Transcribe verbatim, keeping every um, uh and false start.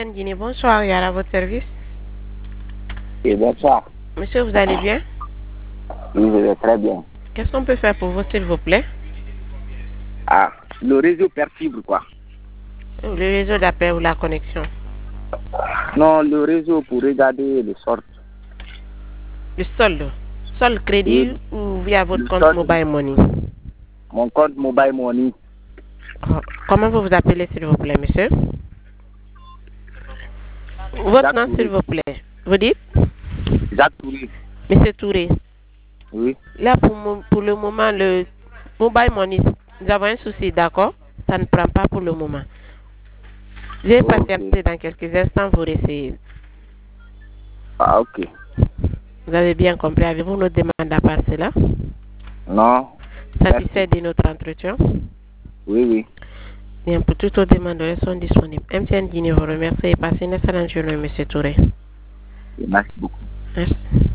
Guinée, bonsoir, il y a à votre service. Et bonsoir. Monsieur, vous allez bien? Oui, je vais très bien. Qu'est-ce qu'on peut faire pour vous, s'il vous plaît? Ah, le réseau perd fibre, quoi. Le réseau d'appel ou la connexion? Non, le réseau pour regarder le sort. Le solde. Solde crédit Oui. ou via votre Le compte solde. mobile money? Mon compte mobile money. Oh, comment vous vous appelez, s'il vous plaît, monsieur? Votre Jacques nom, Touré. s'il vous plaît. Vous dites? Jacques Touré. Monsieur Touré. Oui. Là, pour, mo- pour le moment, le mobile money, nous avons un souci, d'accord? Ça ne prend pas pour le moment. Je vais Ok. patienter dans quelques instants, vous réessayez. Ah, ok. Vous avez bien compris. Avez-vous notre demande à part cela? Non. Satisfait de notre entretien? Oui, oui. Bien, pour toutes vos demandes, elles sont disponibles. M T N Guinée vous remercie et passez une excellente journée, monsieur Touré. Merci beaucoup. Merci.